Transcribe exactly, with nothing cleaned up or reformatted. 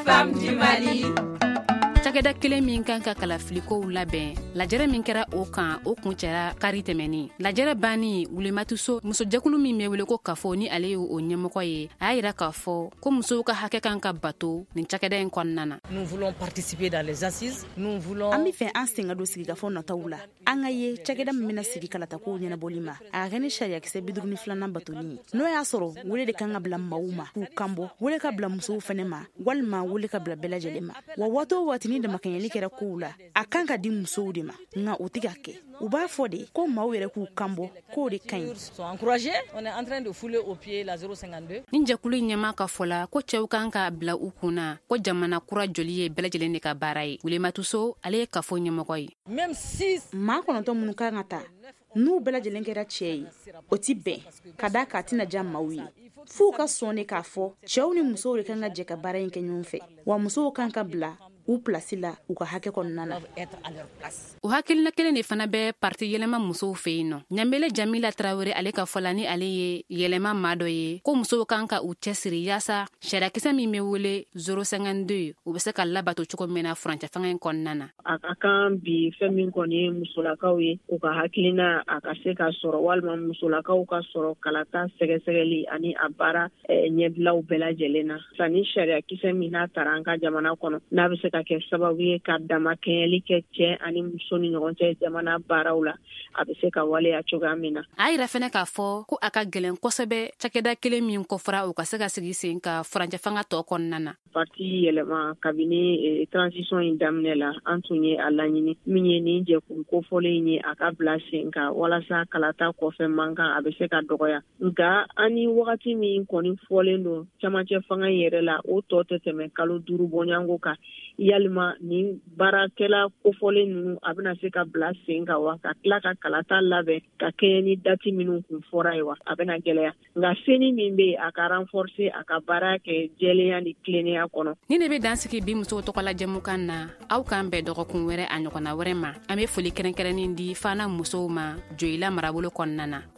femmes du Mali. Cakɛda kelen min kan ka kalafilikow labɛn lajɛrɛ min kɛra o kan o kun cɛra kari tɛmɛni lajɛrɛ banni wulematuso musojɛkulu min bɛ wele ko kafo ni ale ye o ɲɛmɔgɔ ye a y'a yira k'a fɔ ko musow ka hakɛ kan ka bato nin cakɛda in kɔnɔna na. Nous voulons participer dans les assises. Nous voulons an bɛ fɛ an sen ka don sigikafɔ nataw la an ka ye cakɛda min bɛna sigi kalatakow ɲɛnabɔli ma a ka kɛ ni sariyakisɛ biduruni filanan batoni n'o y'a sɔrɔ wele de kan ka bila maaw ma k'u kanbɔ wele ka bila musow fɛnɛ ma walima wele ka bila bɛɛ lajɛlen ma wa waati o waati ni damakɛɲɛli kɛra kow la a kan ka di musow de ma nka o tɛ ka kɛ u b'a fɔ de ko maaw yɛrɛ k'u kanbɔ k'o de ka ɲi. sont encouragés. On est en train de fouler au pied la zéro cinquante-deux. Nin jɛkulu ɲɛma ka fɔ la ko cɛw kan ka bila u kunna ko jamana kura joli ye bɛɛ lajɛlen de ka baara ye wulematuso ale ye kafo ɲɛmɔgɔ ye. Même si maa kɔnɔntɔn minnu kan ka ta n'u bɛɛ lajɛlen kɛra cɛ ye o ti bɛn ka da k'a tɛna diya maaw ye f'u ka sɔn de k'a fɔ cɛw ni musow de kan ka jɛ ka baara in kɛ ɲɔgɔn fɛ wa musow kan ka bila u plasi la u ka hakɛ kɔnɔna na. O hakilina kelen de fana bɛ parti yɛlɛma musow fɛ yen nɔ ɲambele jamila tarawele ale ka fɔla ni ale ye yɛlɛma maa dɔ ye ko musow kan ka u cɛsiri yaasa sariyakisɛ min bɛ wele zéro cinquante-deux u bɛ se ka labato cogo min na furancɛ fanga in kɔnɔna na. A ka kan bi fɛn min kɔni ye musolakaw ye u ka hakilina a ka se ka sɔrɔ walima musolakaw ka sɔrɔ kalata sɛgɛsɛgɛli ani a baara ɲɛbilaw bɛɛ lajɛlen na sani sariyakisɛ min n'a taara an ka jamana kɔnɔ n'a bɛ se ka kɛ sababu ye ka damakɛɲɛli kɛ cɛ ani muso ni ɲɔgɔn cɛ jamana baaraw la a bɛ se ka waleya cogoya min na. A yira fɛnɛ k'a fɔ ko a ka gɛlɛn kosɛbɛ cakɛda kelen min kɔfara u ka se ka sigi sen ka furancɛ fanga tɔ kɔnɔna na. Parti yɛlɛma kabini transition in daminɛ la an tun ye a laɲini min ye nin jɛkulu kofɔlen ye a ka bila sen kan walasa kalata kɔfɛ mankan a bɛ se ka dɔgɔya nka an ni wagati min kɔni fɔlen don camancɛ fanga yɛrɛ la o tɔ tɛ tɛmɛ kalo duuru bɔɲango kan yalima ni baarakɛla kofɔlen ninnu a bɛna se ka bila sen kan wa ka tila ka kalata labɛn ka kɛɲɛ ni dati minnu kun fɔra ye wa a bɛna gɛlɛya nka seni min bɛ a ka renforcer a ka baara kɛ jɛlenya ni tilennenya kɔnɔ. Ni ne bɛ dansigi bi musow tɔgɔla jɛmukan na aw k'an bɛɛ dɔgɔkun wɛrɛ a ɲɔgɔnna wɛrɛ ma an bɛ foli kɛrɛnkɛrɛnnen di fana musow ma Joyila marabolo kɔnɔna na.